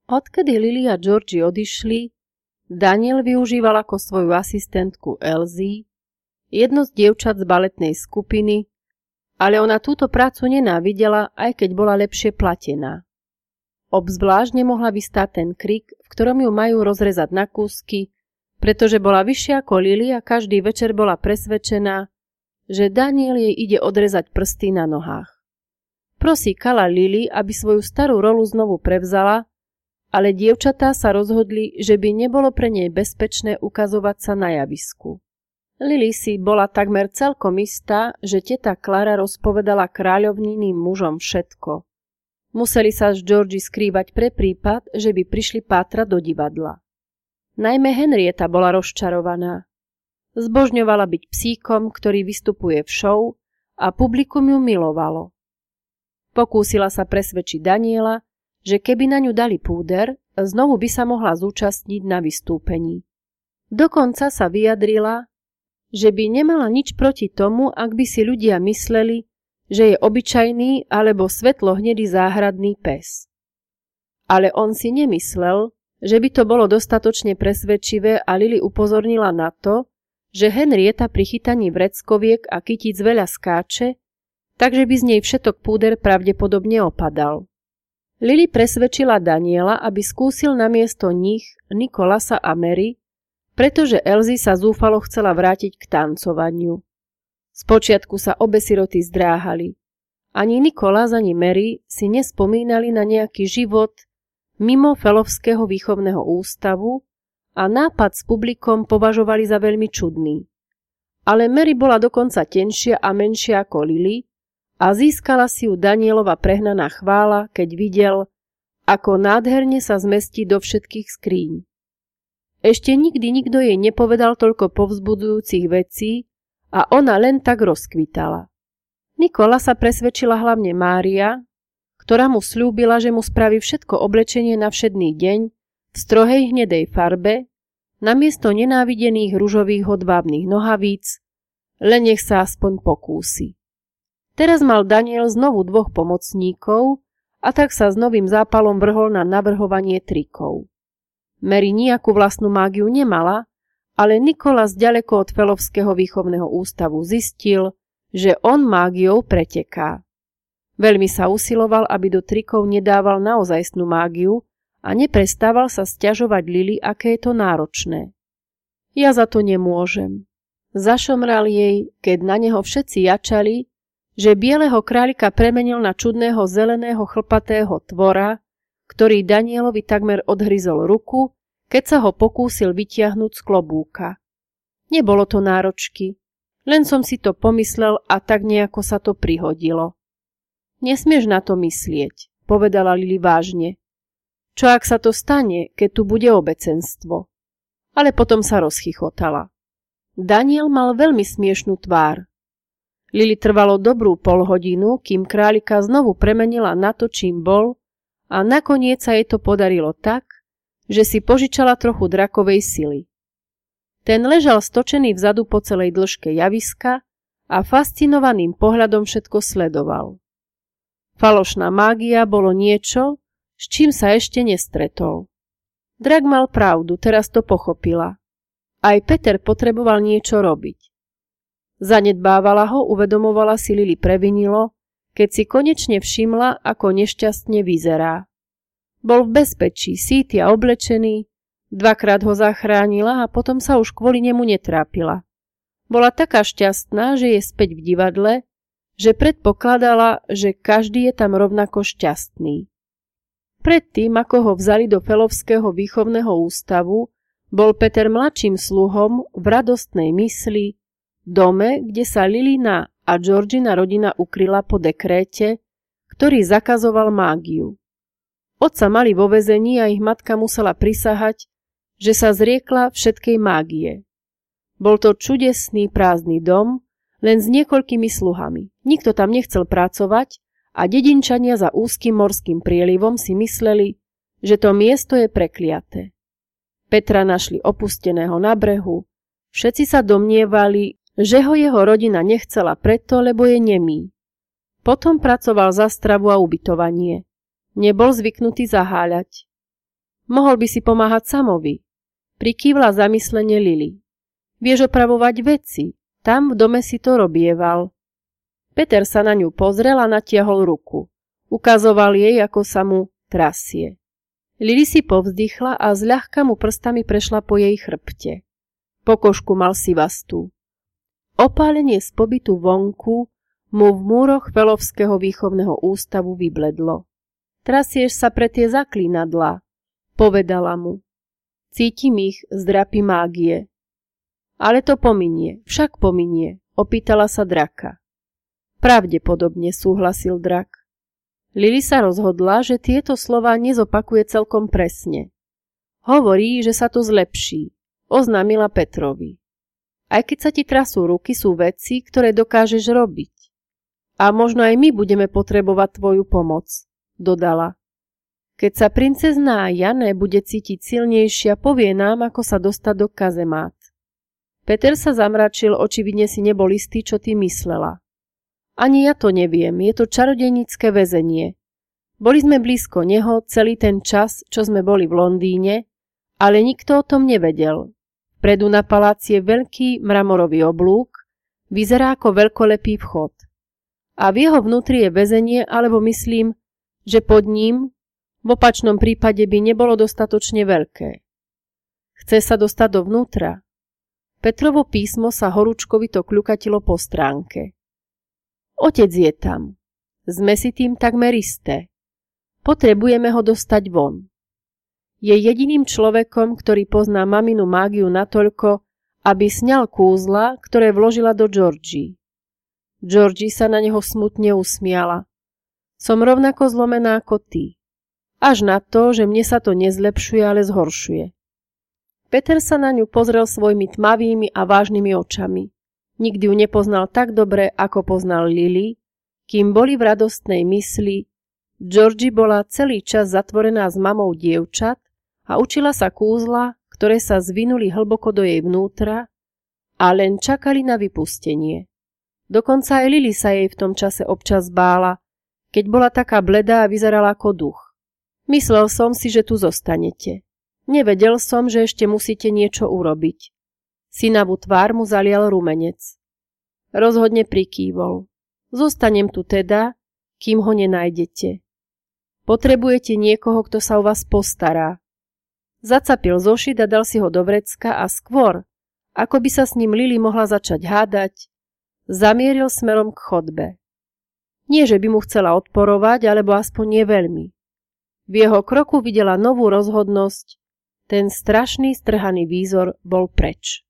Odkedy Lily a Georgie odišli, Daniel využíval ako svoju asistentku Elsie, jedno z dievčat z baletnej skupiny, ale ona túto prácu nenávidela, aj keď bola lepšie platená. Obzvlášť nemohla vystáť ten krik, v ktorom ju majú rozrezať na kúsky, pretože bola vyššia ako Lily a každý večer bola presvedčená, že Daniel jej ide odrezať prsty na nohách. Prosíkala Lily, aby svoju starú rolu znovu prevzala, ale dievčatá sa rozhodli, že by nebolo pre nej bezpečné ukazovať sa na javisku. Lily si bola takmer celkom istá, že teta Klara rozpovedala kráľovníným mužom všetko. Museli sa s Georgie skrývať pre prípad, že by prišli pátrať do divadla. Najmä Henrieta bola rozčarovaná. Zbožňovala byť psíkom, ktorý vystupuje v show a publikum ju milovalo. Pokúsila sa presvedčiť Daniela, že keby na ňu dali púder, znovu by sa mohla zúčastniť na vystúpení. Dokonca sa vyjadrila, že by nemala nič proti tomu, ak by si ľudia mysleli, že je obyčajný alebo svetlohnedý záhradný pes. Ale on si nemyslel, že by to bolo dostatočne presvedčivé a Lily upozornila na to, že Henrieta pri chytaní vreckoviek a kytíc veľa skáče, takže by z nej všetok púder pravdepodobne opadal. Lily presvedčila Daniela, aby skúsil namiesto nich Nicolasa a Mary, pretože Elsie sa zúfalo chcela vrátiť k tancovaniu. Spočiatku sa obe siroty zdráhali. Ani Nicolas, ani Mary si nespomínali na nejaký život mimo Felovského výchovného ústavu a nápad s publikom považovali za veľmi čudný. Ale Mary bola dokonca tenšia a menšia ako Lily a získala si ju Danielova prehnaná chvála, keď videl, ako nádherne sa zmestí do všetkých skríň. Ešte nikdy nikto jej nepovedal toľko povzbudzujúcich vecí a ona len tak rozkvitala. Nikola sa presvedčila hlavne Mária, ktorá mu sľúbila, že mu spraví všetko oblečenie na všedný deň v strohej hnedej farbe, namiesto nenávidených ružových hodvábnych nohavíc, len nech sa aspoň pokúsi. Teraz mal Daniel znovu 2 pomocníkov a tak sa s novým zápalom vrhol na navrhovanie trikov. Mary nejakú vlastnú mágiu nemala, ale Nicolas ďaleko od Felovského výchovného ústavu zistil, že on mágiou preteká. Veľmi sa usiloval, aby do trikov nedával naozajstnú mágiu a neprestával sa sťažovať Lily, aké je to náročné. Ja za to nemôžem. Zašomral jej, keď na neho všetci jačali, že bieleho králika premenil na čudného zeleného chlpatého tvora, ktorý Danielovi takmer odhryzol ruku, keď sa ho pokúsil vytiahnuť z klobúka. Nebolo to náročky, len som si to pomyslel a tak nejako sa to prihodilo. Nesmieš na to myslieť, povedala Lily vážne. Čo ak sa to stane, keď tu bude obecenstvo? Ale potom sa rozchichotala. Daniel mal veľmi smiešnú tvár. Lily trvalo dobrú polhodinu, kým králika znovu premenila na to, čím bol, a nakoniec sa jej to podarilo tak, že si požičala trochu drakovej sily. Ten ležal stočený vzadu po celej dĺžke javiska a fascinovaným pohľadom všetko sledoval. Falošná mágia bolo niečo, s čím sa ešte nestretol. Drak mal pravdu, teraz to pochopila. Aj Peter potreboval niečo robiť. Zanedbávala ho, uvedomovala si Lily previnilo, keď si konečne všimla, ako nešťastne vyzerá. Bol v bezpečí, sýty a oblečený, 2-krát ho zachránila a potom sa už kvôli nemu netrápila. Bola taká šťastná, že je späť v divadle, že predpokladala, že každý je tam rovnako šťastný. Predtým, ako ho vzali do Felovského výchovného ústavu, bol Peter mladším sluhom v radostnej mysli, dome, kde sa Lilina a Georgina rodina ukryla po dekréte, ktorý zakazoval mágiu. Otca mali vo väzení a ich matka musela prisahať, že sa zriekla všetkej mágie. Bol to čudesný prázdny dom, len s niekoľkými sluhami. Nikto tam nechcel pracovať a dedinčania za úzkým morským prielivom si mysleli, že to miesto je prekliaté. Petra našli opusteného na brehu, všetci sa domnievali, že ho jeho rodina nechcela preto, lebo je nemý. Potom pracoval za stravu a ubytovanie. Nebol zvyknutý zaháľať. Mohol by si pomáhať Samovi. Prikývla zamyslene Lily. Vieš opravovať veci. Tam v dome si to robieval. Peter sa na ňu pozrel a natiahol ruku. Ukazoval jej, ako sa mu trasie. Lily si povzdychla a zľahka mu prstami prešla po jej chrbte. Pokožku mal sivastú. Opálenie z pobytu vonku mu v múroch Felovského výchovného ústavu vybledlo. Trasieš sa pre tie zaklínadlá, povedala mu. Cítim ich z drapy mágie. Ale to pominie, však pominie, opýtala sa draka. Pravdepodobne, súhlasil drak. Lily sa rozhodla, že tieto slová nezopakuje celkom presne. Hovorí, že sa to zlepší, oznámila Petrovi. Aj keď sa ti trasú ruky, sú veci, ktoré dokážeš robiť. A možno aj my budeme potrebovať tvoju pomoc, dodala. Keď sa princezná Jane bude cítiť silnejšia, povie nám, ako sa dostať do kazemát. Peter sa zamračil, očividne si nebol istý, čo ty myslela. Ani ja to neviem, je to čarodejnícke väzenie. Boli sme blízko neho celý ten čas, čo sme boli v Londýne, ale nikto o tom nevedel. Vpredu na paláci je veľký mramorový oblúk, vyzerá ako veľkolepý vchod. A v jeho vnútri je väzenie, alebo myslím, že pod ním, v opačnom prípade by nebolo dostatočne veľké. Chce sa dostať dovnútra. Petrovo písmo sa horúčkovito kľukatilo po stránke. Otec je tam. Sme si tým takmer isté. Potrebujeme ho dostať von. Je jediným človekom, ktorý pozná maminu mágiu natoľko, aby sňal kúzla, ktoré vložila do Georgie. Georgie sa na neho smutne usmiala. Som rovnako zlomená ako ty. Až na to, že mne sa to nezlepšuje, ale zhoršuje. Peter sa na ňu pozrel svojimi tmavými a vážnymi očami. Nikdy ju nepoznal tak dobre, ako poznal Lily, kým boli v radostnej mysli. Georgie bola celý čas zatvorená s mamou dievčat a učila sa kúzla, ktoré sa zvinuli hlboko do jej vnútra a len čakali na vypustenie. Dokonca aj Lily sa jej v tom čase občas bála, keď bola taká bledá a vyzerala ako duch. Myslel som si, že tu zostanete. Nevedel som, že ešte musíte niečo urobiť. Synavú tvár mu zalial rumenec. Rozhodne prikývol. Zostanem tu teda, kým ho nenájdete. Potrebujete niekoho, kto sa o vás postará. Zacapil zošit a dal si ho do vrecka a skôr, ako by sa s ním Lily mohla začať hádať, zamieril smerom k chodbe. Nie, že by mu chcela odporovať, alebo aspoň nie veľmi. V jeho kroku videla novú rozhodnosť, ten strašný strhaný výzor bol preč.